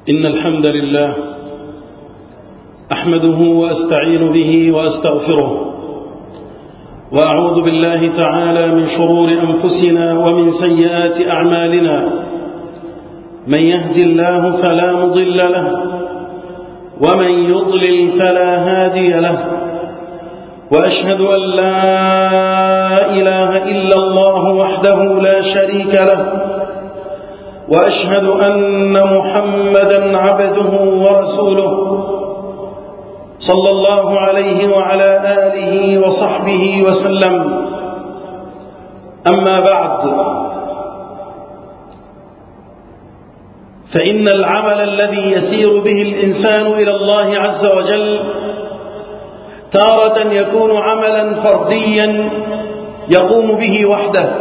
إن الحمد لله أحمده وأستعين به وأستغفره، وأعوذ بالله تعالى من شرور أنفسنا ومن سيئات أعمالنا. من يهد الله فلا مضل له، ومن يضلل فلا هادي له، وأشهد أن لا إله إلا الله وحده لا شريك له، وأشهد أن محمدا عبده ورسوله صلى الله عليه وعلى آله وصحبه وسلم. أما بعد، فإن العمل الذي يسير به الإنسان إلى الله عز وجل تارة يكون عملا فرديا يقوم به وحده،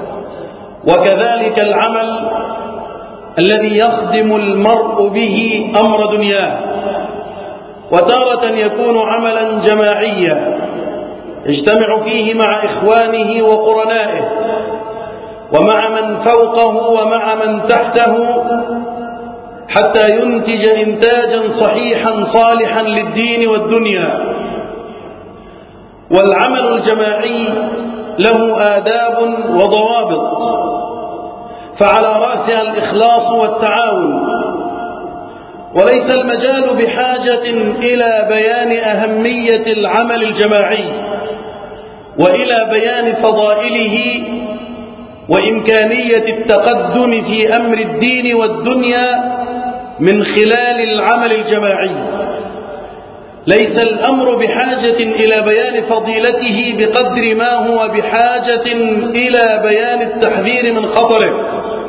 وكذلك العمل الذي يخدم المرء به أمر دنياه، وتارة يكون عملا جماعيا يجتمع فيه مع إخوانه وقرنائه ومع من فوقه ومع من تحته حتى ينتج إنتاجا صحيحا صالحا للدين والدنيا. والعمل الجماعي له آداب وضوابط، فعلى رأسها الإخلاص والتعاون، وليس المجال بحاجة إلى بيان أهمية العمل الجماعي وإلى بيان فضائله وإمكانية التقدم في أمر الدين والدنيا من خلال العمل الجماعي. ليس الأمر بحاجة إلى بيان فضيلته بقدر ما هو بحاجة إلى بيان التحذير من خطره،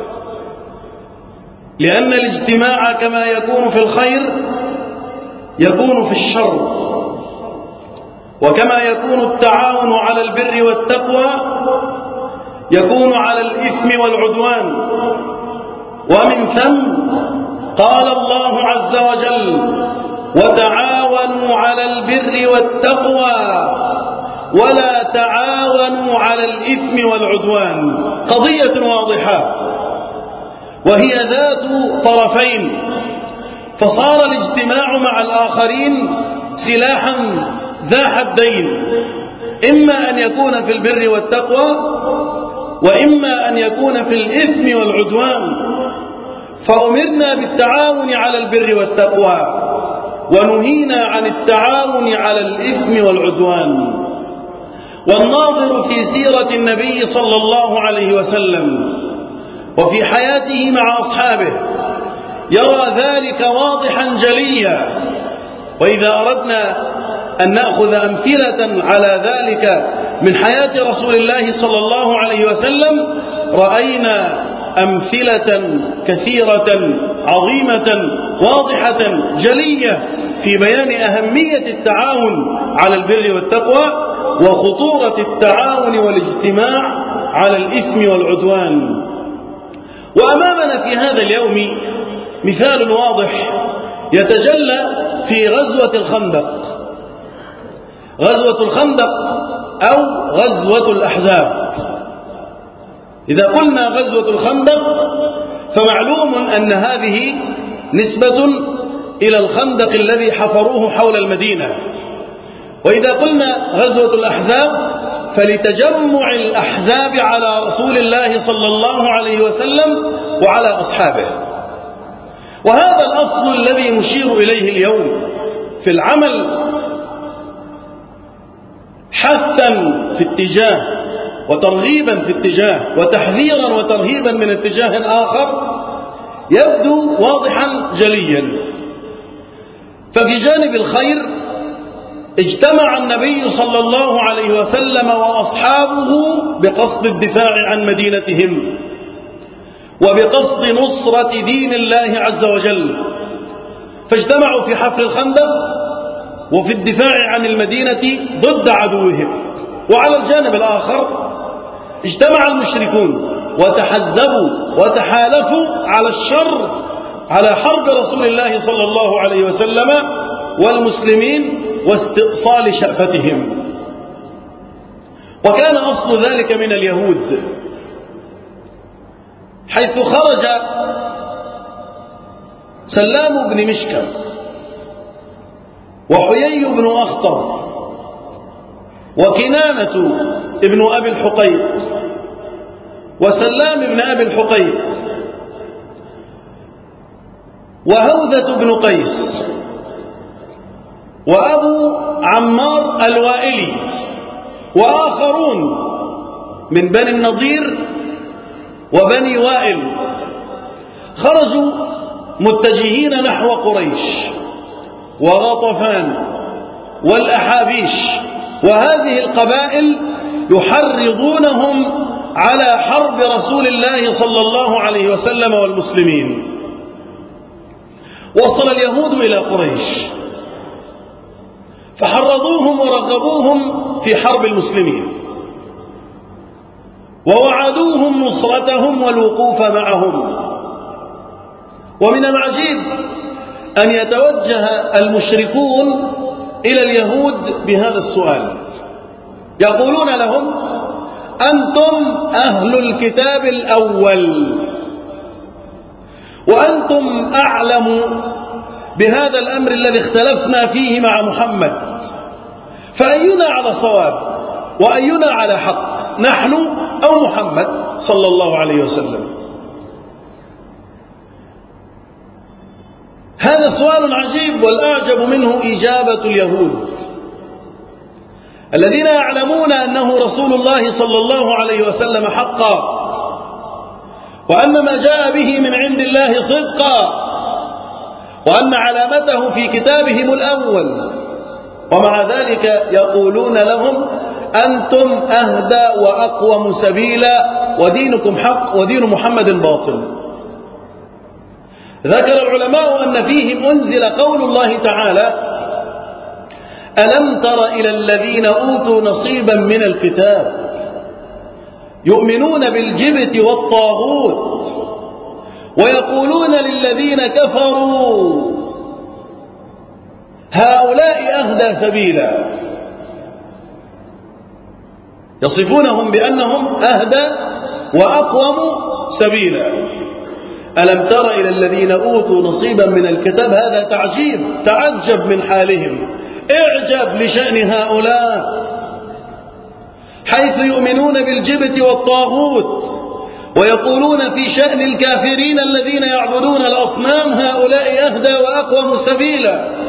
لأن الاجتماع كما يكون في الخير يكون في الشر، وكما يكون التعاون على البر والتقوى يكون على الإثم والعدوان. ومن ثم قال الله عز وجل: وتعاونوا على البر والتقوى ولا تعاونوا على الإثم والعدوان. قضية واضحة وهي ذات طرفين، فصار الاجتماع مع الآخرين سلاحا ذا حدين، إما أن يكون في البر والتقوى وإما أن يكون في الإثم والعدوان. فأمرنا بالتعاون على البر والتقوى ونهينا عن التعاون على الإثم والعدوان. والناظر في سيرة النبي صلى الله عليه وسلم وفي حياته مع أصحابه يرى ذلك واضحا جليا. وإذا أردنا أن نأخذ أمثلة على ذلك من حياة رسول الله صلى الله عليه وسلم رأينا أمثلة كثيرة عظيمة واضحة جلية في بيان أهمية التعاون على البر والتقوى وخطورة التعاون والاجتماع على الإثم والعدوان. وأمامنا في هذا اليوم مثال واضح يتجلى في غزوة الخندق، غزوة الخندق أو غزوة الأحزاب. إذا قلنا غزوة الخندق فمعلوم أن هذه نسبة إلى الخندق الذي حفروه حول المدينة. وإذا قلنا غزوة الأحزاب فلتجمع الأحزاب على رسول الله صلى الله عليه وسلم وعلى أصحابه. وهذا الأصل الذي نشير إليه اليوم في العمل حثا في اتجاه وترغيبا في اتجاه وتحذيرا وترهيبا من اتجاه آخر يبدو واضحا جليا. ففي جانب الخير اجتمع النبي صلى الله عليه وسلم وأصحابه بقصد الدفاع عن مدينتهم وبقصد نصرة دين الله عز وجل، فاجتمعوا في حفر الخندق وفي الدفاع عن المدينة ضد عدوهم. وعلى الجانب الآخر اجتمع المشركون وتحزبوا وتحالفوا على الشر على حرب رسول الله صلى الله عليه وسلم والمسلمين واستئصال شأفتهم. وكان أصل ذلك من اليهود، حيث خرج سلام بن مشكم، وحيي بن أخطر، وكنانة ابن أبي الحقيق، وسلام بن أبي الحقيق، وهوذة بن قيس، وأبو عمار الوائلي، وآخرون من بني النضير وبني وائل، خرجوا متجهين نحو قريش وغطفان والأحابيش وهذه القبائل، يحرضونهم على حرب رسول الله صلى الله عليه وسلم والمسلمين. وصل اليهود إلى قريش فحرضوهم ورغبوهم في حرب المسلمين، ووعدوهم نصرتهم والوقوف معهم. ومن العجيب أن يتوجه المشركون إلى اليهود بهذا السؤال، يقولون لهم: أنتم أهل الكتاب الأول، وأنتم أعلم بهذا الأمر الذي اختلفنا فيه مع محمد، فأينا على صواب وأينا على حق، نحن أو محمد صلى الله عليه وسلم؟ هذا سؤال عجيب، والأعجب منه إجابة اليهود الذين يعلمون أنه رسول الله صلى الله عليه وسلم حقا، وأن ما جاء به من عند الله صدقا، وأن علامته في كتابهم الأول. ومع ذلك يقولون لهم: أنتم أهدى وأقوم سبيلا، ودينكم حق ودين محمد باطل. ذكر العلماء أن فيهم أنزل قول الله تعالى: ألم تر إلى الذين أوتوا نصيبا من الكتاب يؤمنون بالجبت والطاغوت ويقولون للذين كفروا هؤلاء أهدى سبيلا، يصفونهم بأنهم أهدى وأقوم سبيلا. ألم تر إلى الذين أوتوا نصيبا من الكتاب، هذا تعجيب، تعجب من حالهم، اعجب لشأن هؤلاء، حيث يؤمنون بالجبت والطاغوت ويقولون في شأن الكافرين الذين يعبدون الأصنام هؤلاء أهدى وأقوم سبيلا.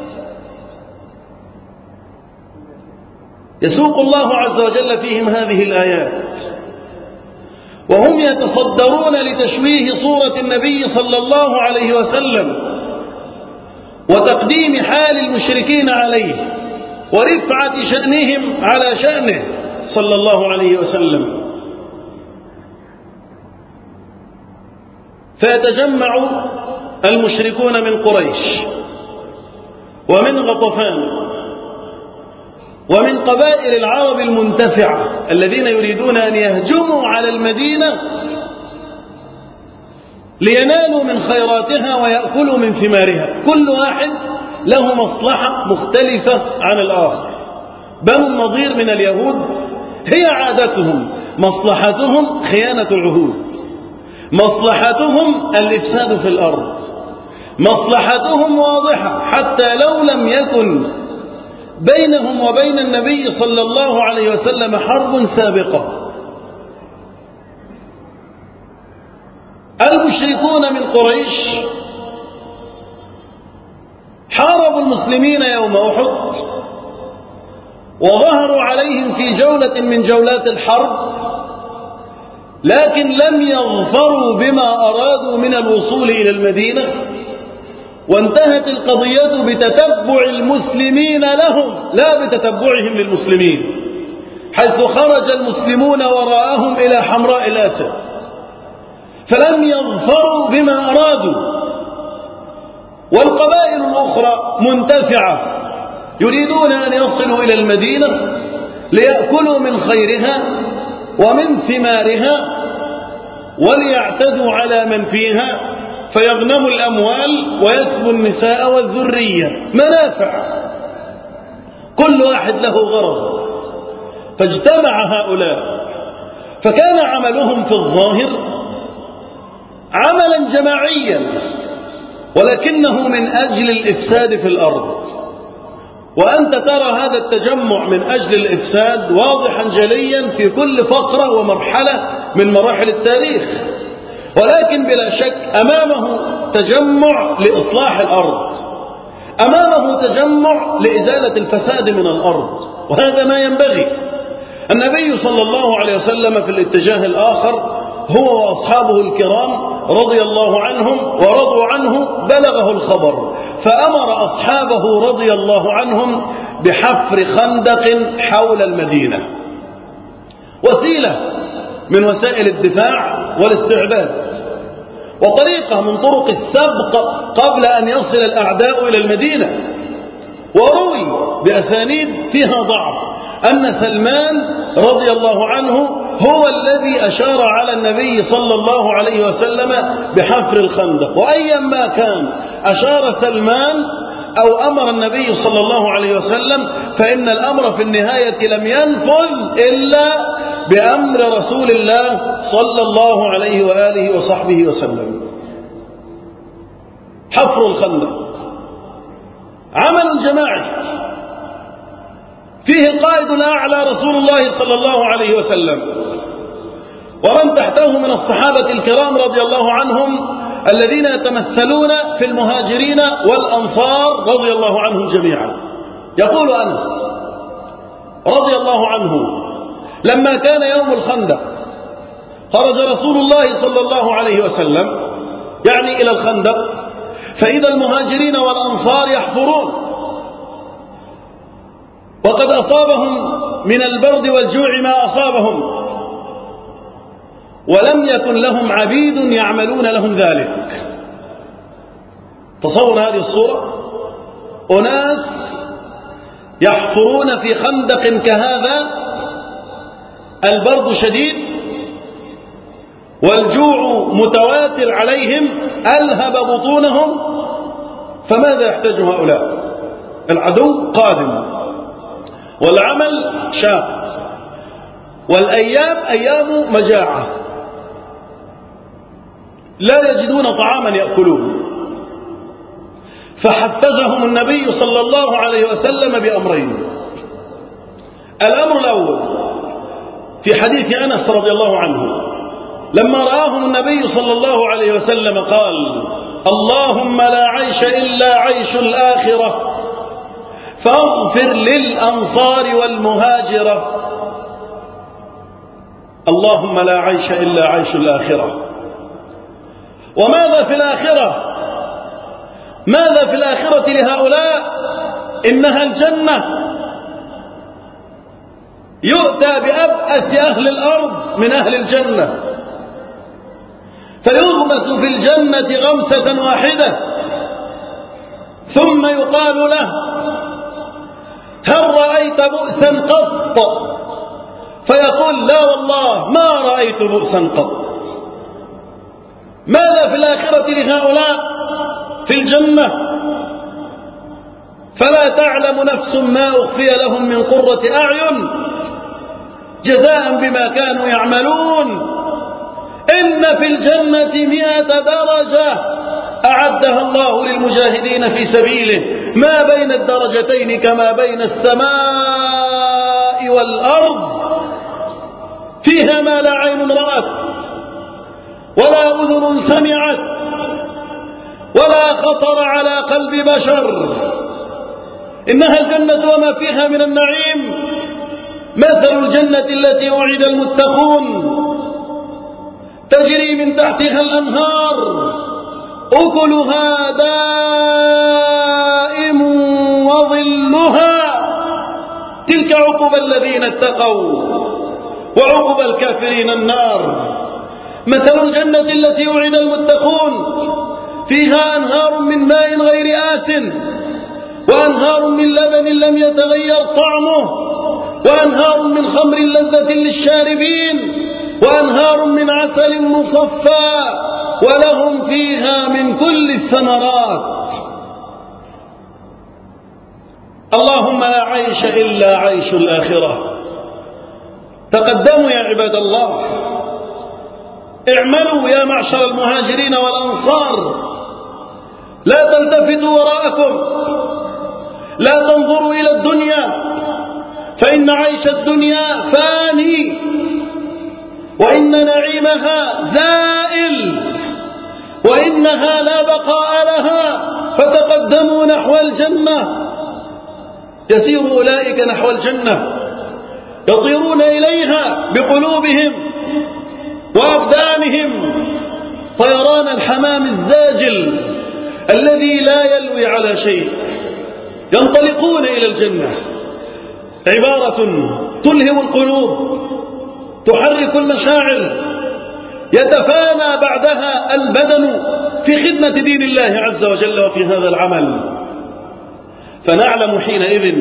يسوق الله عز وجل فيهم هذه الآيات، وهم يتصدرون لتشويه صورة النبي صلى الله عليه وسلم وتقديم حال المشركين عليه ورفعة شأنهم على شأنه صلى الله عليه وسلم. فيتجمع المشركون من قريش ومن غطفان ومن قبائل العرب المنتفعة الذين يريدون أن يهجموا على المدينة لينالوا من خيراتها ويأكلوا من ثمارها. كل واحد له مصلحة مختلفة عن الآخر. بنو النضير من اليهود هي عادتهم، مصلحتهم خيانة العهود، مصلحتهم الإفساد في الأرض، مصلحتهم واضحة حتى لو لم يكن بينهم وبين النبي صلى الله عليه وسلم حرب سابقة. المشركون من قريش حاربوا المسلمين يوم أحد وظهروا عليهم في جولة من جولات الحرب، لكن لم يظفروا بما أرادوا من الوصول إلى المدينة، وانتهت القضية بتتبع المسلمين لهم لا بتتبعهم للمسلمين، حيث خرج المسلمون وراءهم إلى حمراء الأسد، فلم يظفروا بما أرادوا. والقبائل الأخرى منتفعة يريدون أن يصلوا إلى المدينة ليأكلوا من خيرها ومن ثمارها وليعتدوا على من فيها فيغنموا الأموال ويسبوا النساء والذرية، منافع، كل واحد له غرض. فاجتمع هؤلاء، فكان عملهم في الظاهر عملا جماعيا ولكنه من أجل الإفساد في الأرض. وأنت ترى هذا التجمع من أجل الإفساد واضحا جليا في كل فقرة ومرحلة من مراحل التاريخ، ولكن بلا شك أمامه تجمع لإصلاح الأرض، أمامه تجمع لإزالة الفساد من الأرض، وهذا ما ينبغي. النبي صلى الله عليه وسلم في الاتجاه الآخر هو وأصحابه الكرام رضي الله عنهم ورضوا عنه بلغه الخبر، فأمر أصحابه رضي الله عنهم بحفر خندق حول المدينة، وسيلة من وسائل الدفاع والاستعباد، وطريقة من طرق السبق قبل أن يصل الأعداء إلى المدينة. وروي بأسانيد فيها ضعف أن سلمان رضي الله عنه هو الذي أشار على النبي صلى الله عليه وسلم بحفر الخندق، وأيما كان أشار سلمان أو أمر النبي صلى الله عليه وسلم فإن الأمر في النهاية لم ينفذ إلا بأمر رسول الله صلى الله عليه وآله وصحبه وسلم. حفر الخندق عمل جماعي فيه القائد الأعلى رسول الله صلى الله عليه وسلم، ومن تحته من الصحابة الكرام رضي الله عنهم الذين يتمثلون في المهاجرين والأنصار رضي الله عنهم جميعا. يقول أنس رضي الله عنه: لما كان يوم الخندق خرج رسول الله صلى الله عليه وسلم يعني إلى الخندق، فإذا المهاجرين والأنصار يحفرون، وقد أصابهم من البرد والجوع ما أصابهم، ولم يكن لهم عبيد يعملون لهم ذلك. تصور هذه الصورة، أناس يحفرون في خندق كهذا، البرد شديد والجوع متواتر عليهم ألهب بطونهم، فماذا يحتاج هؤلاء؟ العدو قادم والعمل شاق والأيام أيام مجاعة، لا يجدون طعاما يأكلون، فحفزهم النبي صلى الله عليه وسلم بأمرين. الأمر الأول في حديث أنس رضي الله عنه، لما رآهم النبي صلى الله عليه وسلم قال: اللهم لا عيش إلا عيش الآخرة فاغفر للأنصار والمهاجرة. اللهم لا عيش إلا عيش الآخرة. وماذا في الآخرة؟ ماذا في الآخرة لهؤلاء؟ إنها الجنة. يؤتى بأبأس أهل الأرض من أهل الجنة فيغمس في الجنة غمسة واحدة، ثم يقال له: هل رأيت بؤسا قط؟ فيقول: لا والله ما رأيت بؤسا قط. ماذا في الآخرة لهؤلاء؟ في الجنة. فلا تعلم نفس ما أخفي لهم من قرة أعين جزاء بما كانوا يعملون. إن في الجنة 100 درجة أعدها الله للمجاهدين في سبيله، ما بين الدرجتين كما بين السماء والأرض، فيها ما لا عين رأت ولا أذن سمعت ولا خطر على قلب بشر. إنها الجنة وما فيها من النعيم. مثل الجنة التي وعد المتقون تجري من تحتها الأنهار أكلها دائم وظلها، تلك عقبى الذين اتقوا وعقبى الكافرين النار. مثل الجنة التي وعد المتقون فيها أنهار من ماء غير آسن، وأنهار من لبن لم يتغير طعمه، وأنهار من خمر لذة للشاربين، وأنهار من عسل مصفى، ولهم فيها من كل الثمرات. اللهم لا عيش إلا عيش الآخرة. تقدموا يا عباد الله، اعملوا يا معشر المهاجرين والأنصار، لا تلتفتوا وراءكم، لا تنظروا إلى الدنيا، فإن عيش الدنيا فاني وإن نعيمها زائل وإنها لا بقاء لها، فتقدموا نحو الجنة. يسير أولئك نحو الجنة، يطيرون إليها بقلوبهم وأبدانهم طيران الحمام الزاجل الذي لا يلوي على شيء. ينطلقون إلى الجنة، عبارة تلهم القلوب، تحرك المشاعر، يتفانى بعدها البدن في خدمة دين الله عز وجل وفي هذا العمل. فنعلم حينئذ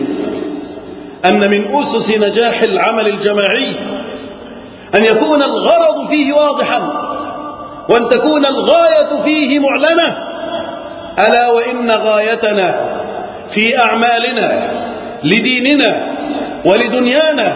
أن من أسس نجاح العمل الجماعي أن يكون الغرض فيه واضحا، وأن تكون الغاية فيه معلنة. ألا وإن غايتنا في أعمالنا لديننا ولدنيانا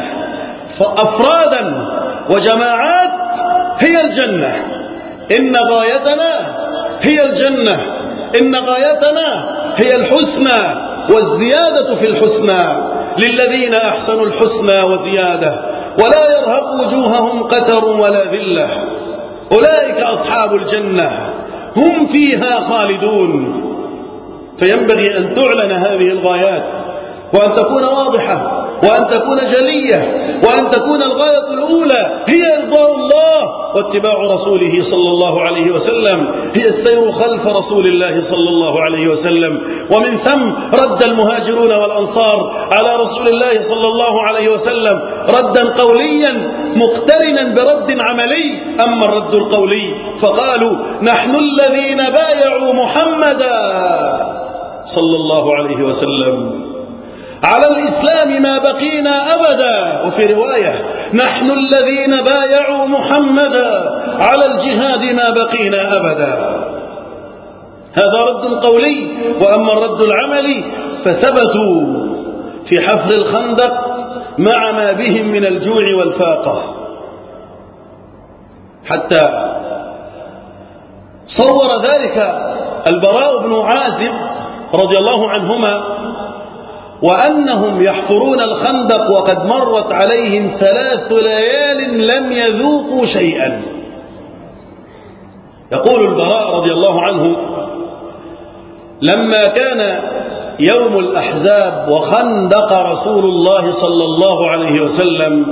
أفرادا وجماعات هي الجنة. إن غايتنا هي الجنة، إن غايتنا هي الحسنى والزيادة في الحسنى، للذين أحسنوا الحسنى وزيادة ولا يرهق وجوههم قتر ولا ذلة. أولئك أصحاب الجنة هم فيها خالدون. فينبغي أن تعلن هذه الغايات، وأن تكون واضحة، وأن تكون جلية، وأن تكون الغاية الأولى هي إرضاء الله واتباع رسوله صلى الله عليه وسلم، هي السير خلف رسول الله صلى الله عليه وسلم. ومن ثم رد المهاجرون والأنصار على رسول الله صلى الله عليه وسلم ردا قوليا مقترنا برد عملي. أما الرد القولي فقالوا: نحن الذين بايعوا محمدا صلى الله عليه وسلم على الإسلام ما بقينا أبدا. وفي رواية: نحن الذين بايعوا محمدا على الجهاد ما بقينا أبدا. هذا رد قولي. وأما الرد العملي فثبتوا في حفر الخندق مع ما بهم من الجوع والفاقة، حتى صور ذلك البراء بن عازب رضي الله عنهما، وأنهم يحفرون الخندق وقد مرت عليهم 3 ليال لم يذوقوا شيئا. يقول البراء رضي الله عنه: لما كان يوم الأحزاب وخندق رسول الله صلى الله عليه وسلم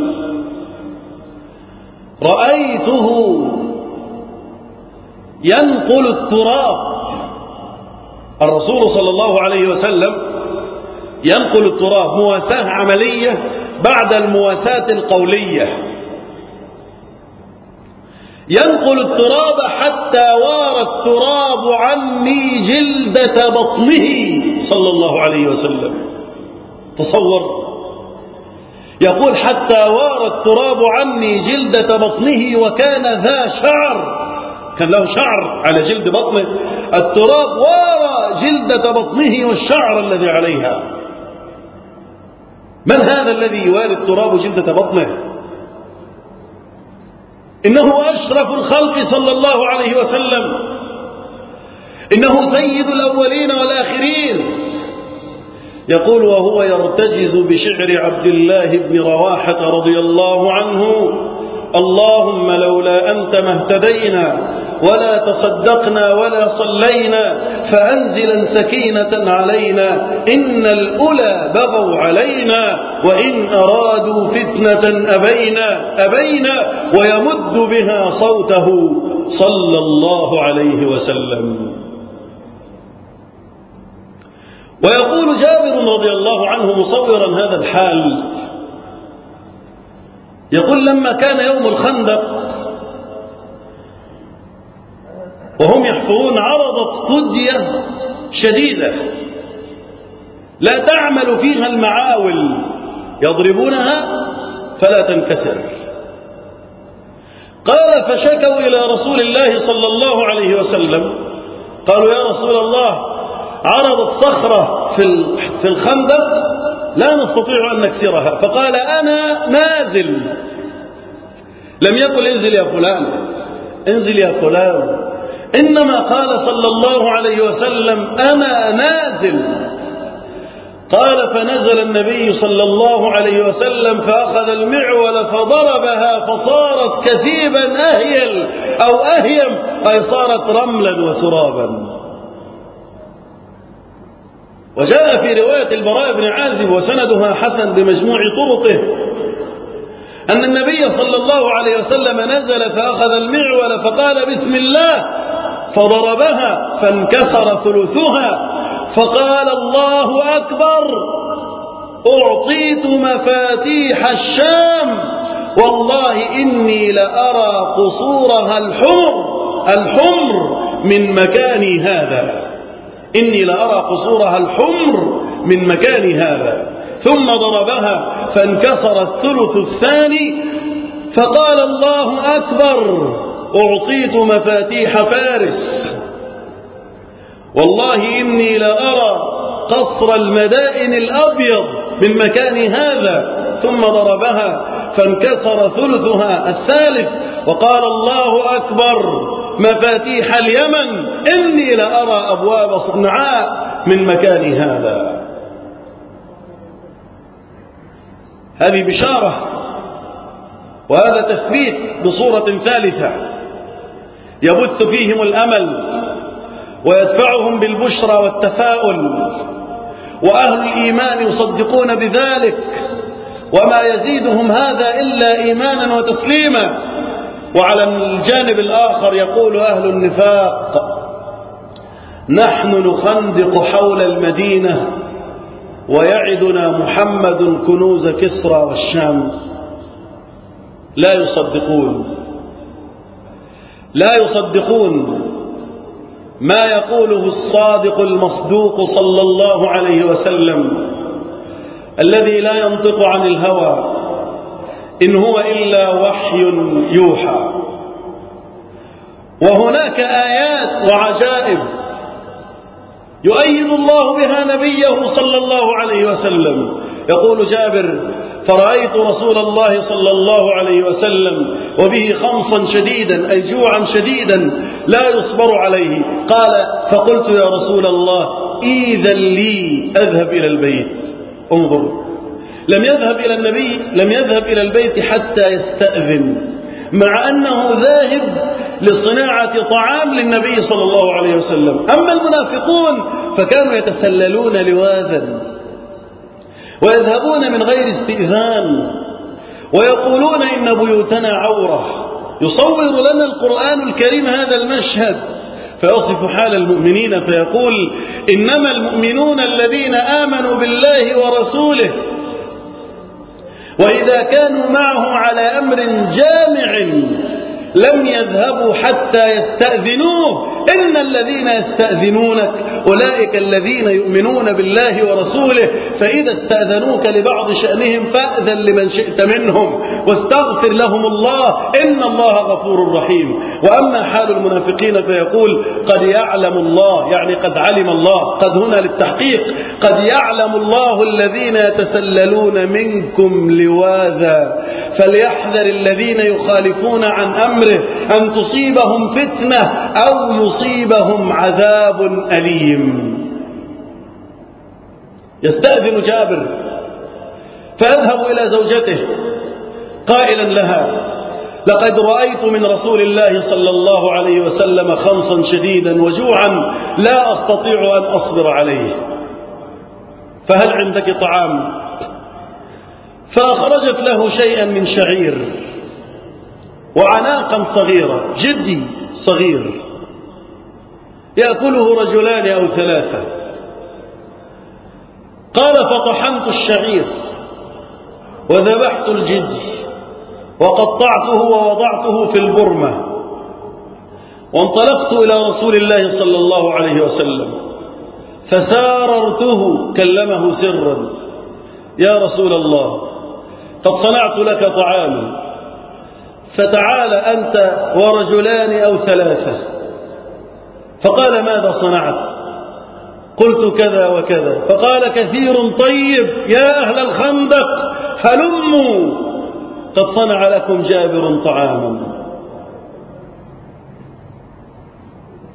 رأيته ينقل التراب. الرسول صلى الله عليه وسلم ينقل التراب، مواساة عملية بعد المواساة القولية. ينقل التراب حتى وار التراب عني جلدة بطنه صلى الله عليه وسلم. تصور، يقول: حتى وار التراب عني جلدة بطنه وكان ذا شعر، كان له شعر على جلد بطنه. التراب وار جلدة بطنه والشعر الذي عليها. من هذا الذي يواري التراب جلدة بطنه؟ إنه أشرف الخلق صلى الله عليه وسلم، إنه سيد الأولين والآخرين. يقول وهو يرتجز بشعر عبد الله بن رواحة رضي الله عنه: اللهم لولا أنت ما اهتدينا ولا تصدقنا ولا صلينا، فأنزلا سكينة علينا، إن الأولى بغوا علينا، وإن أرادوا فتنة أبينا، ويمد بها صوته صلى الله عليه وسلم. ويقول جابر رضي الله عنه مصورا هذا الحال، يقول: لما كان يوم الخندق وهم يحفرون عرضت قدية شديدة لا تعمل فيها المعاول، يضربونها فلا تنكسر. قال: فشكوا إلى رسول الله صلى الله عليه وسلم، قالوا: يا رسول الله، عرضت صخرة في الخندق لا نستطيع أن نكسرها. فقال: أنا نازل. لم يقل: انزل يا فلان، انزل يا فلان، إنما قال صلى الله عليه وسلم أنا نازل. قال فنزل النبي صلى الله عليه وسلم فأخذ المعول فضربها فصارت كثيبا أهيل أو أهيم، أي صارت رملا وترابا. وجاء في رواية البراء بن عازب وسندها حسن بمجموع طرقه أن النبي صلى الله عليه وسلم نزل فأخذ المعول فقال بسم الله فضربها فانكسر ثلثها فقال الله أكبر أعطيت مفاتيح الشام والله إني لأرى قصورها الحمر من مكاني هذا، إني لأرى قصورها الحمر من مكان هذا. ثم ضربها فانكسر الثلث الثاني فقال الله أكبر أعطيت مفاتيح فارس والله إني لأرى قصر المدائن الأبيض من مكان هذا. ثم ضربها فانكسر ثلثها الثالث وقال الله أكبر مفاتيح اليمن إني لأرى أبواب صنعاء من مكان هذا. هذه بشارة وهذا تثبيت بصورة ثالثة يبث فيهم الأمل ويدفعهم بالبشرى والتفاؤل، وأهل الإيمان يصدقون بذلك، وما يزيدهم هذا إلا إيمانا وتسليما. وعلى الجانب الآخر يقول أهل النفاق نحن نخندق حول المدينة ويعدنا محمد كنوز كسرى والشام. لا يصدقون ما يقوله الصادق المصدوق صلى الله عليه وسلم الذي لا ينطق عن الهوى إن هو إلا وحي يوحى. وهناك آيات وعجائب يؤيد الله بها نبيه صلى الله عليه وسلم. يقول جابر فرأيت رسول الله صلى الله عليه وسلم وبه خمصا شديدا أي جوعا شديدا لا يصبر عليه. قال فقلت يا رسول الله إذن لي أذهب إلى البيت. انظر، لم يذهب إلى البيت حتى يستأذن، مع أنه ذاهب لصناعة طعام للنبي صلى الله عليه وسلم. أما المنافقون فكانوا يتسللون لواذا ويذهبون من غير استئذان ويقولون إن بيوتنا عورة. يصور لنا القرآن الكريم هذا المشهد فيصف حال المؤمنين فيقول إنما المؤمنون الذين آمنوا بالله ورسوله وإذا كانوا معه على أمر جامع لم يذهبوا حتى يستأذنوه. إن الذين يستأذنونك أولئك الذين يؤمنون بالله ورسوله فإذا استأذنوك لبعض شأنهم فأذن لمن شئت منهم واستغفر لهم الله إن الله غفور رحيم. وأما حال المنافقين فيقول قد يعلم الله، يعني قد علم الله، قد هنا للتحقيق، قد يعلم الله الذين يتسللون منكم لواذا فليحذر الذين يخالفون عن أمره أن تصيبهم فتنة أو يصيبهم عذاب أليم. يستأذن جابر فيذهب إلى زوجته قائلا لها لقد رأيت من رسول الله صلى الله عليه وسلم خمصا شديدا وجوعا لا أستطيع أن أصبر عليه، فهل عندك طعام؟ فأخرجت له شيئا من شعير وعناقا صغيرة، جدي صغير يأكله رجلان أو ثلاثة. قال فطحنت الشعير وذبحت الجدي وقطعته ووضعته في البرمة وانطلقت إلى رسول الله صلى الله عليه وسلم فساررته كلمه سرا يا رسول الله قد صنعت لك طعاما فتعال أنت ورجلان أو ثلاثة. فقال ماذا صنعت؟ قلت كذا وكذا. فقال كثير طيب يا أهل الخندق هلموا قد صنع لكم جابر طعاما.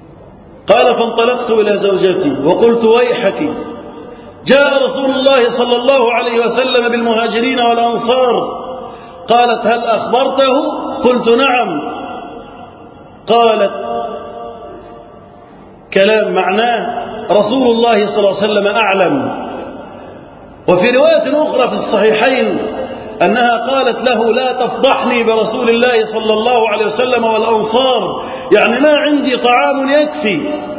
قال فانطلقت إلى زوجتي وقلت ويحك، جاء رسول الله صلى الله عليه وسلم بالمهاجرين والأنصار. قالت هل أخبرته؟ قلت نعم. قالت كلام معناه رسول الله صلى الله عليه وسلم أعلم. وفي رواية أخرى في الصحيحين أنها قالت له لا تفضحني برسول الله صلى الله عليه وسلم والأنصار، يعني ما عندي طعام يكفي.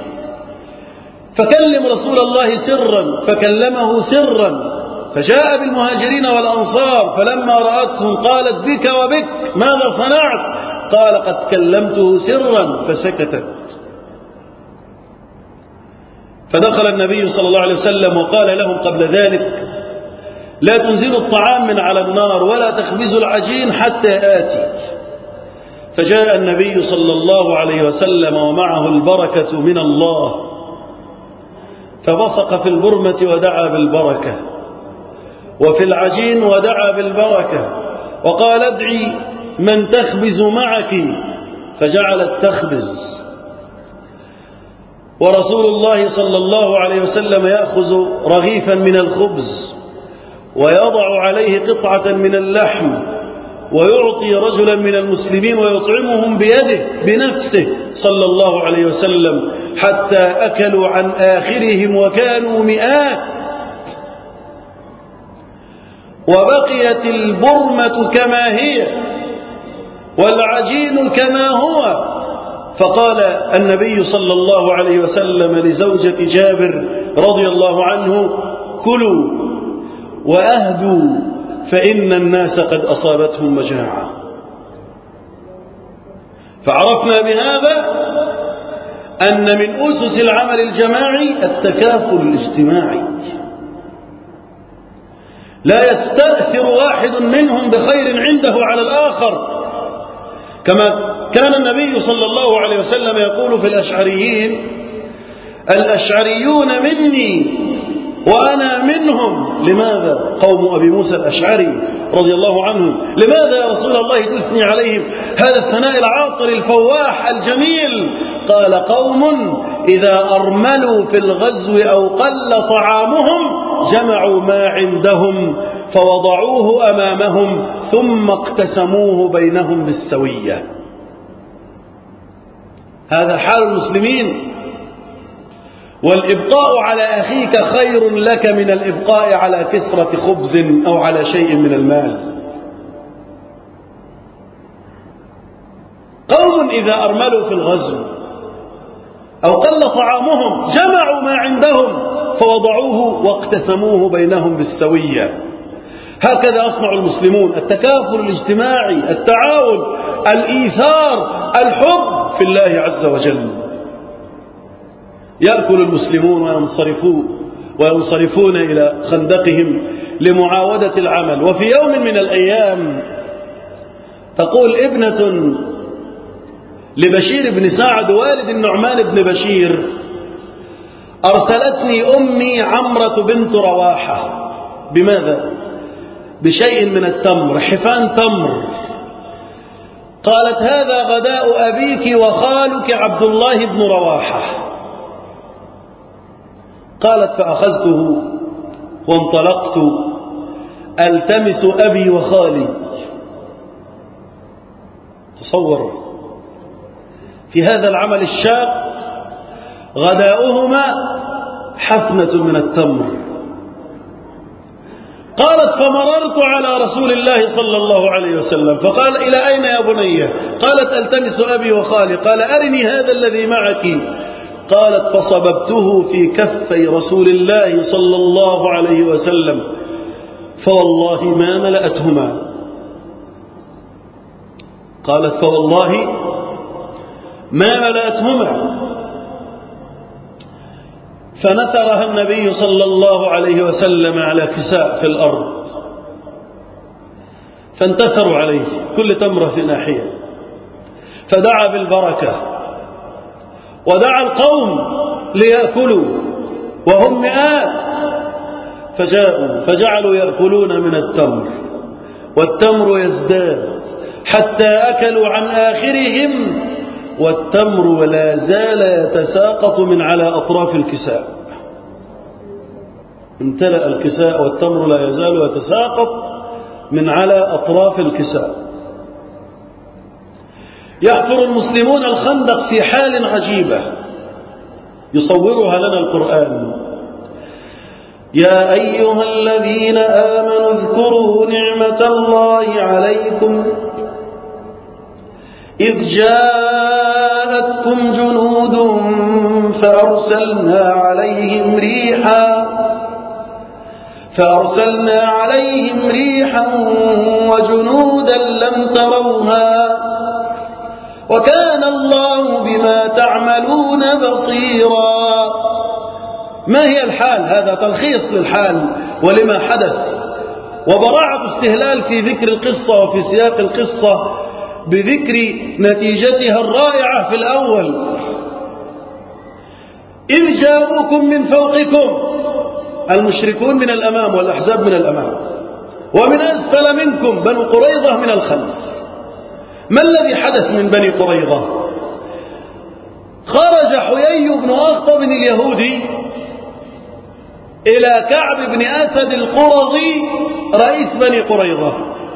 فكلم رسول الله سرا، فكلمه سرا، فجاء بالمهاجرين والأنصار، فلما رأتهم قالت بك وبك ماذا صنعت؟ قال قد كلمته سرا، فسكتت. فدخل النبي صلى الله عليه وسلم وقال لهم قبل ذلك لا تنزلوا الطعام من على النار ولا تخبزوا العجين حتى آتي. فجاء النبي صلى الله عليه وسلم ومعه البركة من الله، فبصق في البرمة ودعا بالبركة، وفي العجين ودعا بالبركة، وقال ادعي من تخبز معك، فجعلت تخبز. ورسول الله صلى الله عليه وسلم يأخذ رغيفا من الخبز ويضع عليه قطعة من اللحم ويعطي رجلا من المسلمين ويطعمهم بيده بنفسه صلى الله عليه وسلم، حتى أكلوا عن آخرهم وكانوا مئات. وبقيت البرمة كما هي والعجين كما هو. فقال النبي صلى الله عليه وسلم لزوجة جابر رضي الله عنه كلوا وأهدوا فإن الناس قد أصابتهم مجاعة. فعرفنا بهذا أن من أسس العمل الجماعي التكافل الاجتماعي، لا يستأثر واحد منهم بخير عنده على الآخر، كما كان النبي صلى الله عليه وسلم يقول في الأشعريين الأشعريون مني وأنا منهم. لماذا؟ قوم أبي موسى الأشعري رضي الله عنه، لماذا يا رسول الله تثني عليهم هذا الثناء العاطر الفواح الجميل؟ قال قوم إذا أرملوا في الغزو أو قل طعامهم جمعوا ما عندهم فوضعوه أمامهم ثم اقتسموه بينهم بالسوية. هذا حال المسلمين. والإبقاء على أخيك خير لك من الإبقاء على كسرة خبز أو على شيء من المال. قوم إذا أرملوا في الغزو أو قل طعامهم جمعوا ما عندهم فوضعوه واقتسموه بينهم بالسوية. هكذا أصنع المسلمون، التكافل الاجتماعي، التعاون، الإيثار، الحب في الله عز وجل. يأكل المسلمون وينصرفون إلى خندقهم لمعاودة العمل. وفي يوم من الأيام تقول ابنة لبشير بن سعد والد النعمان بن بشير أرسلتني أمي عمرة بنت رواحة بماذا؟ بشيء من التمر، حفان تمر. قالت هذا غداء أبيك وخالك عبد الله بن رواحة. قالت فأخذته وانطلقت ألتمس أبي وخالي. تصور في هذا العمل الشاق غداؤهما حفنة من التمر. قالت فمررت على رسول الله صلى الله عليه وسلم فقال إلى أين يا بنية؟ قالت ألتمس أبي وخالي. قال أرني هذا الذي معك. قالت فصببته في كفي رسول الله صلى الله عليه وسلم فوالله ما ملأتهما. قالت فوالله ما ملأتهما. فنثرها النبي صلى الله عليه وسلم على كساء في الأرض فانتثروا عليه كل تمرة في ناحية، فدعا بالبركة ودعا القوم ليأكلوا وهم مئات، فجاءوا فجعلوا يأكلون من التمر والتمر يزداد حتى أكلوا عن آخرهم والتمر لا زال يتساقط من على أطراف الكساء. امتلأ الكساء والتمر لا يزال يتساقط من على أطراف الكساء. يحفر المسلمون الخندق في حال عجيبة يصورها لنا القرآن. يا أيها الذين آمنوا اذكروا نعمة الله عليكم إذ جاءتكم جنود فأرسلنا عليهم ريحا وجنودا لم تروها وكان الله بما تعملون بصيرا. ما هي الحال؟ هذا تلخيص للحال ولما حدث، وبراعة استهلال في ذكر القصة وفي سياق القصة بذكر نتيجتها الرائعة في الأول. إذ جاءوكم من فوقكم، المشركون من الأمام والأحزاب من الأمام، ومن أسفل منكم بنو قريظة من الخلف. ما الذي حدث من بني قريظة؟ خرج حيي بن أخطب اليهودي إلى كعب بن أسد القرظي رئيس بني قريظة،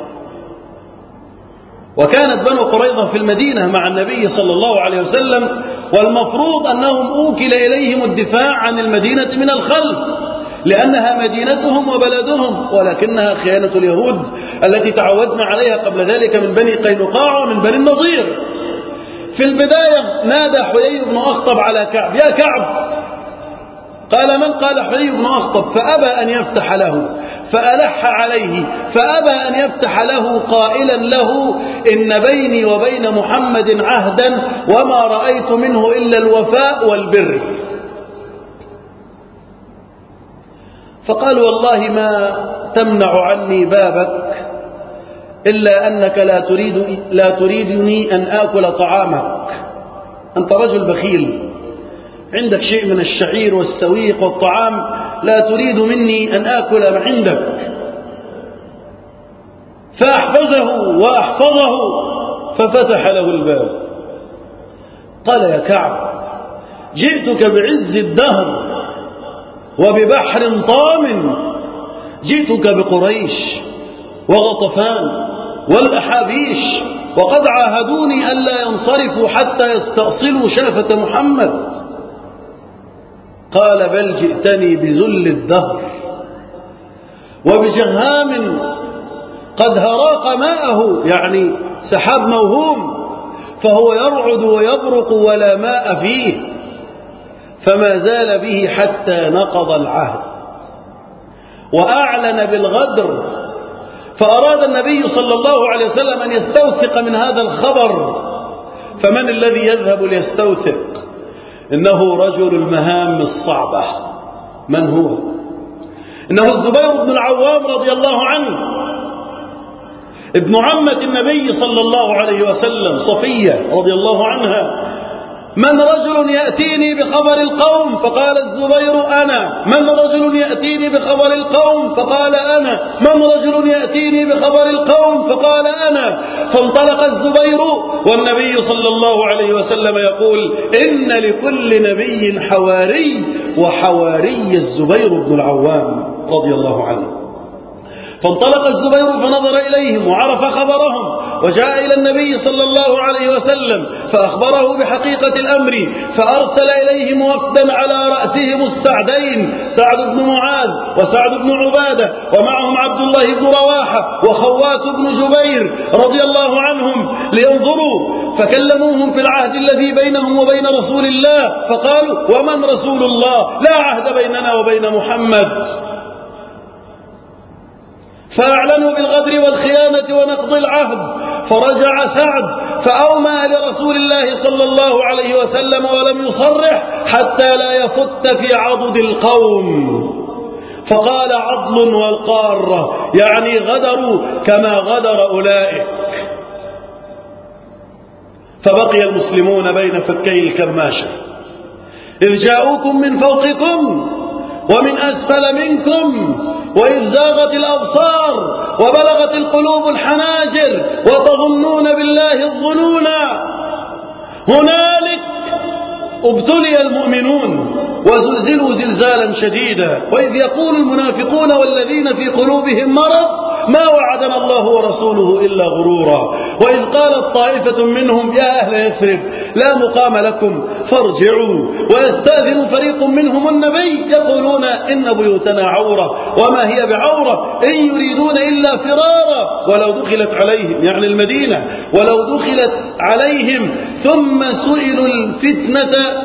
وكانت بنو قريظة في المدينة مع النبي صلى الله عليه وسلم، والمفروض أنهم أوكل إليهم الدفاع عن المدينة من الخلف لأنها مدينتهم وبلدهم، ولكنها خيانة اليهود التي تعودنا عليها قبل ذلك من بني قينقاع ومن بني النضير. في البداية نادى حيي بن أخطب على كعب: يا كعب. قال: من؟ قال: حيي بن أخطب. فأبى أن يفتح له، فألح عليه فأبى أن يفتح له قائلا له: إن بيني وبين محمد عهدا وما رأيت منه إلا الوفاء والبر. فقال: والله ما تمنع عني بابك إلا أنك لا تريدني أن آكل طعامك، أنت رجل بخيل، عندك شيء من الشعير والسويق والطعام، لا تريد مني أن آكل عندك. فأحفظه وأحفظه ففتح له الباب. قال: يا كعب، جئتك بعز الدهر وببحر طام، جئتك بقريش وغطفان والأحابيش، وقد عاهدوني ألا ينصرفوا حتى يستأصلوا شافة محمد. قال: بل جئتني بذل الدهر وبجهام قد هراق ماءه، يعني سحاب موهوم فهو يرعد ويبرق ولا ماء فيه، فما زال به حتى نقض العهد وأعلن بالغدر. فأراد النبي صلى الله عليه وسلم أن يستوثق من هذا الخبر، فمن الذي يذهب ليستوثق؟ إنه رجل المهام الصعبة. من هو؟ إنه الزبير بن العوام رضي الله عنه، ابن عمة النبي صلى الله عليه وسلم صفية رضي الله عنها. من رجل يأتيني بخبر القوم؟ فقال الزبير: أنا. من رجل يأتيني بخبر القوم؟ فقال: أنا. من رجل يأتيني بخبر القوم؟ فقال: أنا. فانطلق الزبير، والنبي صلى الله عليه وسلم يقول: إن لكل نبي حواري، وحواري الزبير بن العوام رضي الله عنه. فانطلق الزبير فنظر إليهم وعرف خبرهم، وجاء إلى النبي صلى الله عليه وسلم فأخبره بحقيقة الأمر، فأرسل إليهم وفدا على رأسهم السعدين، سعد بن معاذ وسعد بن عبادة، ومعهم عبد الله بن رواحة وخوات بن جبير رضي الله عنهم لينظروا. فكلموهم في العهد الذي بينهم وبين رسول الله، فقالوا: ومن رسول الله؟ لا عهد بيننا وبين محمد. فأعلنوا بالغدر والخيانة ونقض العهد. فرجع سعد فأومى لرسول الله صلى الله عليه وسلم ولم يصرح حتى لا يفت في عضد القوم، فقال: عضل والقارة، يعني غدروا كما غدر أولئك. فبقي المسلمون بين فكي الكماشة. إذ جاءوكم من فوقكم ومن أسفل منكم وإذ زاغت الأبصار وبلغت القلوب الحناجر وتظنون بالله الظنونا. هنالك ابتلي المؤمنون وزلزلوا زلزالا شديدا، وإذ يقول المنافقون والذين في قلوبهم مرض ما وعدنا الله ورسوله إلا غرورا، وإذ قالت طائفة منهم يا أهل يثرب لا مقام لكم فارجعوا، ويستأذن فريق منهم النبي يقولون إن بيوتنا عورة وما هي بعورة إن يريدون إلا فرارا ولو دخلت عليهم، يعني المدينة، ولو دخلت عليهم ثم سئلوا الفتنة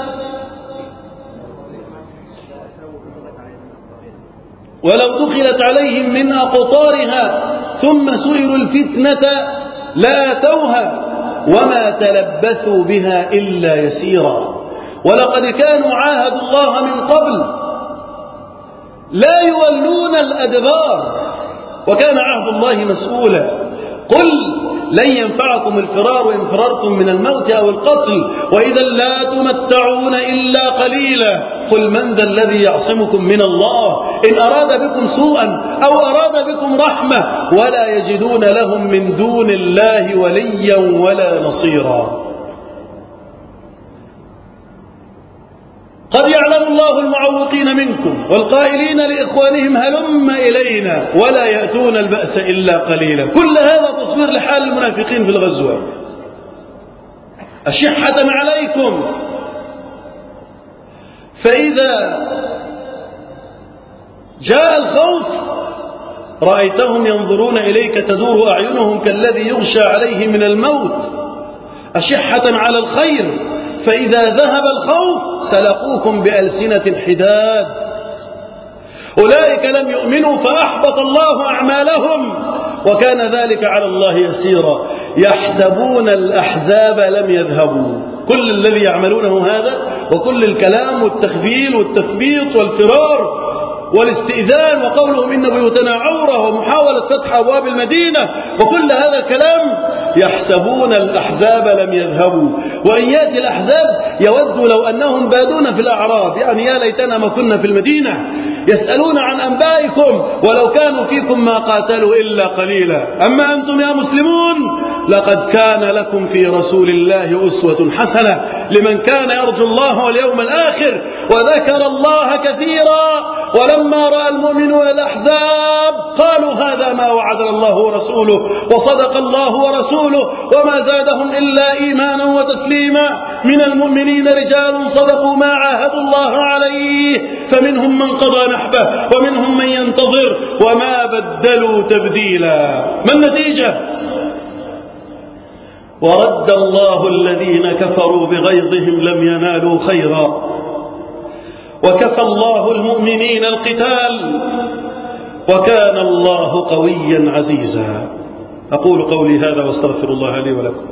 ولو دخلت عليهم من أقطارها ثم سئلوا الفتنة لآتوها وما تلبثوا بها إلا يسيرا، ولقد كانوا عاهدوا الله من قبل لا يولون الأدبار وكان عهد الله مسؤولا. قل لن ينفعكم الفرار إن فررتم من الموت أو القتل وإذا لا تمتعون إلا قليلا، قل من ذا الذي يعصمكم من الله إن أراد بكم سوءا أو أراد بكم رحمة ولا يجدون لهم من دون الله وليا ولا نصيرا. قد يعلم الله المعوقين منكم والقائلين لإخوانهم هلم إلينا ولا يأتون البأس إلا قليلا. كل هذا تصوير لحال المنافقين في الغزوة. أشحة عليكم، فإذا جاء الخوف رأيتهم ينظرون إليك تدور أعينهم كالذي يغشى عليه من الموت. أشحة على الخير، فإذا ذهب الخوف سلقوكم بألسنة حداد. أولئك لم يؤمنوا فأحبط الله أعمالهم وكان ذلك على الله يسيرا. يحسبون الأحزاب لم يذهبوا، كل الذي يعملونه هذا وكل الكلام والتخذيل والتثبيط والفرار والاستئذان وقولهم إن بيوتنا عورة ومحاولة فتح أبواب المدينة وكل هذا الكلام، يحسبون الأحزاب لم يذهبوا. وإن يأتي الأحزاب يودوا لو أنهم بادون في الأعراب، يعني يا ليتنا ما كنا في المدينة، يسألون عن أنبائكم ولو كانوا فيكم ما قاتلوا إلا قليلا. أما أنتم يا مسلمون لقد كان لكم في رسول الله أسوة حسنة لمن كان يرجو الله واليوم الآخر وذكر الله كثيرا. ولما رأى المؤمنون الأحزاب قالوا هذا ما وعدنا الله ورسوله وصدق الله ورسوله وما زادهم إلا إيمانا وتسليما. من المؤمنين رجال صدقوا ما عاهدوا الله عليه فمنهم من قضى نحبه ومنهم من ينتظر وما بدلوا تبديلا. ما النتيجة؟ ورد الله الذين كفروا بغيظهم لم ينالوا خيرا وكفى الله المؤمنين القتال وكان الله قويا عزيزا. أقول قولي هذا واستغفر الله لي ولكم.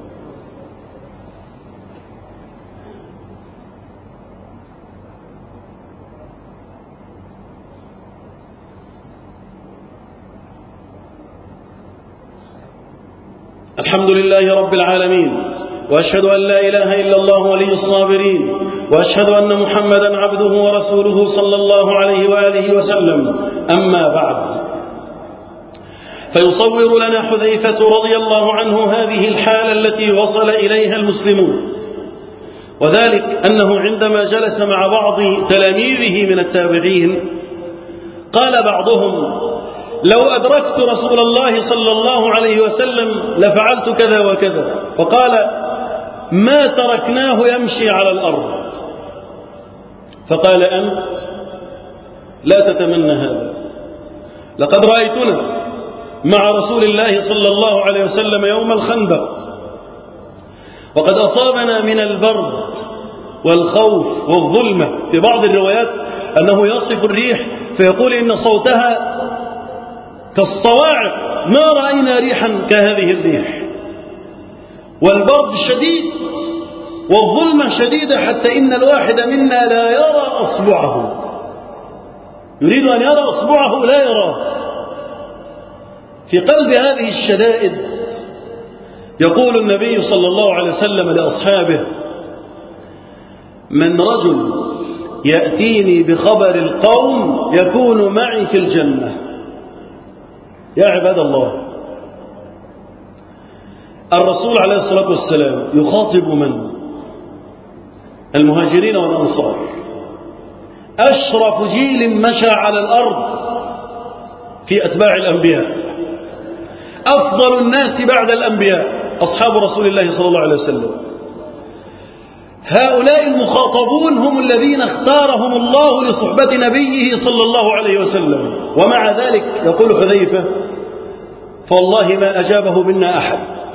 الحمد لله رب العالمين، وأشهد أن لا إله إلا الله ولي الصابرين، وأشهد أن محمدا عبده ورسوله صلى الله عليه وآله وسلم. أما بعد، فيصور لنا حذيفة رضي الله عنه هذه الحالة التي وصل إليها المسلمون، وذلك أنه عندما جلس مع بعض تلاميذه من التابعين قال بعضهم لو أدركت رسول الله صلى الله عليه وسلم لفعلت كذا وكذا، فقال ما تركناه يمشي على الأرض. فقال أنت لا تتمنى هذا، لقد رأيتنا مع رسول الله صلى الله عليه وسلم يوم الخندق وقد أصابنا من البرد والخوف والظلمة. في بعض الروايات أنه يصف الريح فيقول إن صوتها كالصواعق، ما رأينا ريحا كهذه الريح، والبرد شديد والظلمة شديدة حتى إن الواحد منا لا يرى أصبعه، يريد أن يرى أصبعه لا يراه. في قلب هذه الشدائد يقول النبي صلى الله عليه وسلم لأصحابه من رجل يأتيني بخبر القوم يكون معي في الجنة. يا عباد الله، الرسول عليه الصلاة والسلام يخاطب من؟ المهاجرين والأنصار، أشرف جيل مشى على الأرض في أتباع الأنبياء، أفضل الناس بعد الأنبياء أصحاب رسول الله صلى الله عليه وسلم. هؤلاء المخاطبون هم الذين اختارهم الله لصحبة نبيه صلى الله عليه وسلم. ومع ذلك يقول حذيفة: فوالله ما أجابه منا أحد،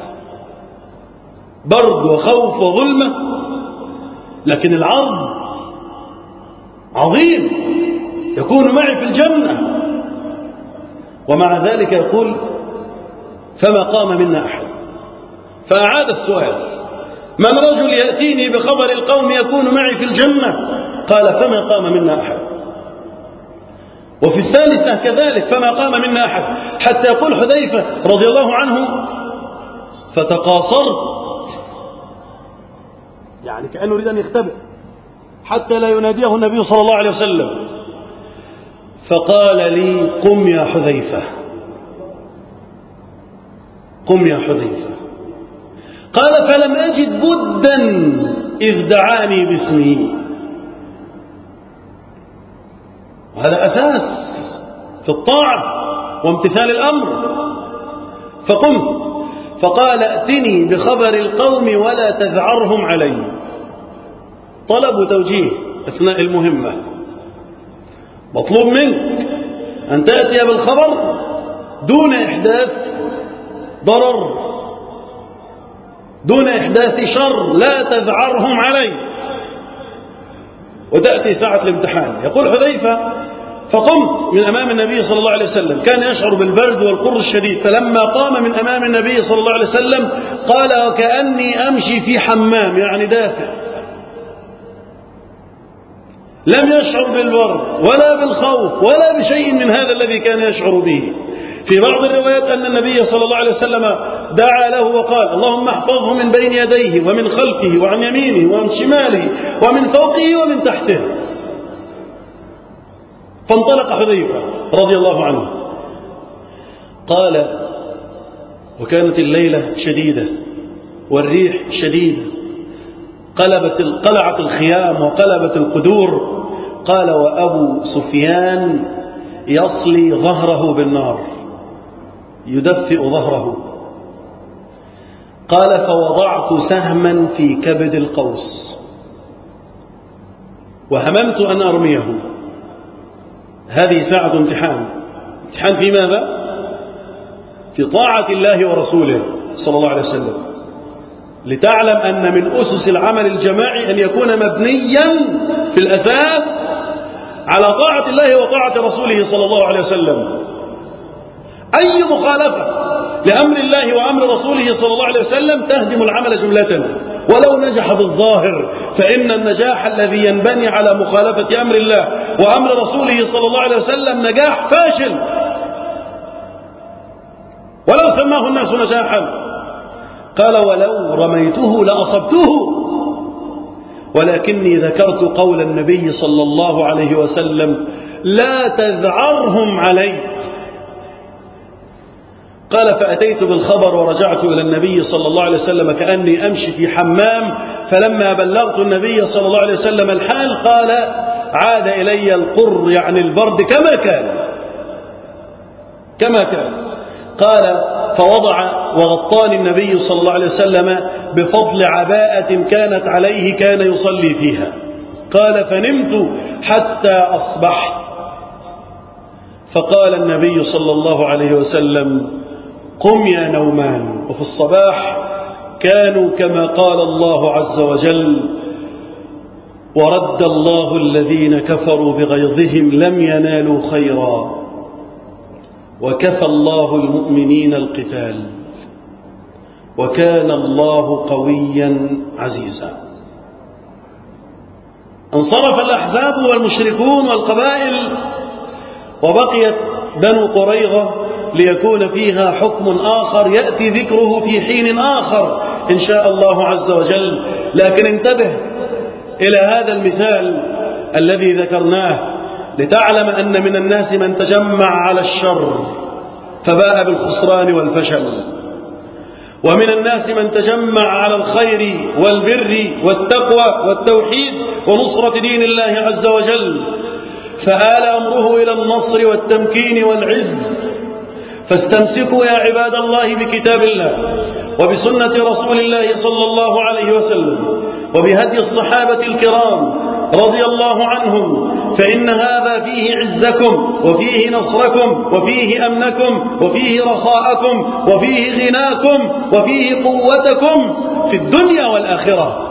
برد وخوف وظلمة، لكن العرض عظيم، يكون معي في الجنة. ومع ذلك يقول: فما قام منا أحد. فأعاد السؤال: من رجل يأتيني بخبر القوم يكون معي في الجنة؟ قال: فما قام منا أحد. وفي الثالثة كذلك: فما قام منا أحد. حتى يقول حذيفة رضي الله عنه: فتقاصرت، يعني كأنه يريد أن يختبئ حتى لا يناديه النبي صلى الله عليه وسلم، فقال لي: قم يا حذيفة، قم يا حذيفة. قال: فلم أجد بدا إذ دعاني باسمه. وهذا أساس في الطاعة وامتثال الأمر. فقمت فقال: ائتني بخبر القوم ولا تذعرهم علي. طلب وتوجيه أثناء المهمة، مطلوب منك أن تأتي بالخبر دون إحداث ضرر، دون إحداث شر، لا تذعرهم علي. وتأتي ساعة الامتحان. يقول حذيفة: فقمت من أمام النبي صلى الله عليه وسلم، كان يشعر بالبرد والقر الشديد، فلما قام من أمام النبي صلى الله عليه وسلم قال: وكأني أمشي في حمام، يعني دافئ. لم يشعر بالبرد ولا بالخوف ولا بشيء من هذا الذي كان يشعر به. في بعض الروايات أن النبي صلى الله عليه وسلم دعا له وقال: اللهم احفظه من بين يديه ومن خلفه وعن يمينه وعن شماله ومن فوقه ومن تحته. فانطلق حذيفة رضي الله عنه. قال: وكانت الليلة شديدة والريح شديدة، قلعت الخيام وقلبت القدور. قال: وأبو سفيان يصلي ظهره بالنار، يدفئ ظهره. قال: فوضعت سهما في كبد القوس وهممت أن أرميه. هذه ساعة امتحان. امتحان في ماذا؟ في طاعة الله ورسوله صلى الله عليه وسلم، لتعلم أن من أسس العمل الجماعي أن يكون مبنيا في الأساس على طاعة الله وطاعة رسوله صلى الله عليه وسلم. أي مخالفة لأمر الله وأمر رسوله صلى الله عليه وسلم تهدم العمل جملة، ولو نجح بالظاهر، فإن النجاح الذي ينبني على مخالفة أمر الله وأمر رسوله صلى الله عليه وسلم نجاح فاشل، ولو سماه الناس نجاحا. قال: ولو رميته لأصبته، ولكني ذكرت قول النبي صلى الله عليه وسلم: لا تذعرهم علي. قال: فأتيت بالخبر ورجعت إلى النبي صلى الله عليه وسلم كأني أمشي في حمام، فلما بلغت النبي صلى الله عليه وسلم الحال قال: عاد إلي القر، يعني البرد كما كان. قال: فوضع وغطاني النبي صلى الله عليه وسلم بفضل عباءة كانت عليه كان يصلي فيها. قال: فنمت حتى أصبحت. فقال النبي صلى الله عليه وسلم: قم يا نومان. وفي الصباح كانوا كما قال الله عز وجل: ورد الله الذين كفروا بغيظهم لم ينالوا خيرا وكفى الله المؤمنين القتال وكان الله قويا عزيزا. انصرف الأحزاب والمشركون والقبائل، وبقيت بنو قريظة ليكون فيها حكم آخر يأتي ذكره في حين آخر إن شاء الله عز وجل. لكن انتبه إلى هذا المثال الذي ذكرناه لتعلم أن من الناس من تجمع على الشر فباء بالخسران والفشل، ومن الناس من تجمع على الخير والبر والتقوى والتوحيد ونصرة دين الله عز وجل، فآل أمره إلى النصر والتمكين والعز. فاستمسكوا يا عباد الله بكتاب الله وبسنة رسول الله صلى الله عليه وسلم وبهدي الصحابة الكرام رضي الله عنهم، فإن هذا فيه عزكم وفيه نصركم وفيه أمنكم وفيه رخاءكم وفيه غناكم وفيه قوتكم في الدنيا والآخرة.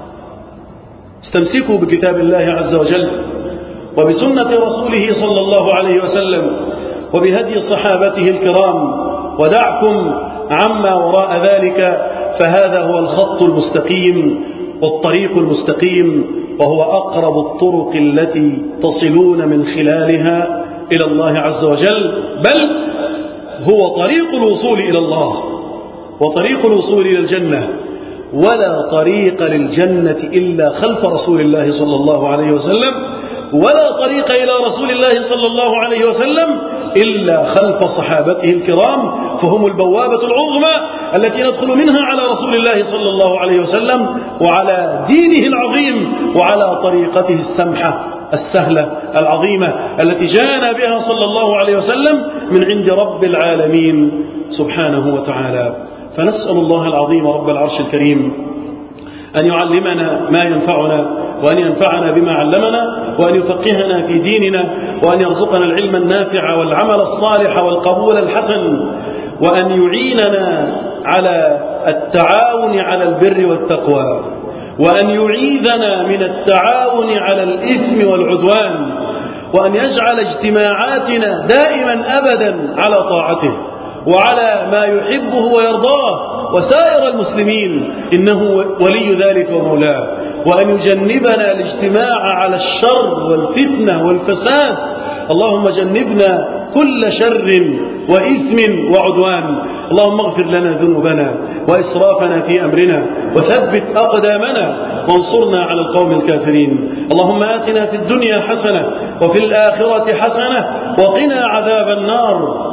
استمسكوا بكتاب الله عز وجل وبسنة رسوله صلى الله عليه وسلم وبهدي صحابته الكرام، ودعكم عما وراء ذلك، فهذا هو الخط المستقيم والطريق المستقيم، وهو أقرب الطرق التي تصلون من خلالها إلى الله عز وجل، بل هو طريق الوصول إلى الله وطريق الوصول إلى الجنة. ولا طريق للجنة إلا خلف رسول الله صلى الله عليه وسلم، ولا طريق إلى رسول الله صلى الله عليه وسلم إلا خلف صحابته الكرام، فهم البوابة العظمى التي ندخل منها على رسول الله صلى الله عليه وسلم وعلى دينه العظيم وعلى طريقته السمحة السهلة العظيمة التي جاءنا بها صلى الله عليه وسلم من عند رب العالمين سبحانه وتعالى. فنسأل الله العظيم رب العرش الكريم أن يعلمنا ما ينفعنا، وأن ينفعنا بما علمنا، وأن يفقهنا في ديننا، وأن يرزقنا العلم النافع والعمل الصالح والقبول الحسن، وأن يعيننا على التعاون على البر والتقوى، وأن يعيذنا من التعاون على الإثم والعدوان، وأن يجعل اجتماعاتنا دائما أبدا على طاعته وعلى ما يحبه ويرضاه وسائر المسلمين، إنه ولي ذلك ومولاه، وأن يجنبنا الاجتماع على الشر والفتنة والفساد. اللهم جنبنا كل شر وإثم وعدوان. اللهم اغفر لنا ذنوبنا وإسرافنا في أمرنا وثبت أقدامنا وانصرنا على القوم الكافرين. اللهم آتنا في الدنيا حسنة وفي الآخرة حسنة وقنا عذاب النار.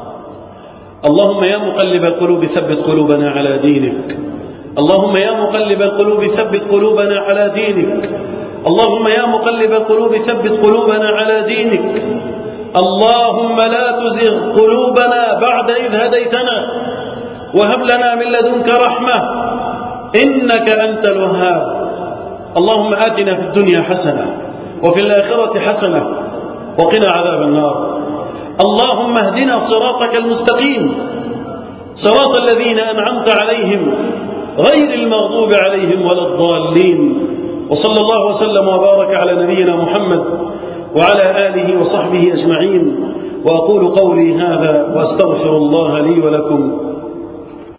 اللهم يا مقلب القلوب ثبت قلوبنا على دينك. اللهم يا مقلب القلوب ثبت قلوبنا على دينك. اللهم يا مقلب القلوب ثبت قلوبنا على دينك. اللهم لا تزغ قلوبنا بعد إذ هديتنا وهب لنا من لدنك رحمة إنك أنت الوهاب. اللهم آتنا في الدنيا حسنة وفي الآخرة حسنة وقنا عذاب النار. اللهم اهدنا صراطك المستقيم، صراط الذين أنعمت عليهم غير المغضوب عليهم ولا الضالين. وصلى الله وسلم وبارك على نبينا محمد وعلى آله وصحبه أجمعين. وأقول قولي هذا وأستغفر الله لي ولكم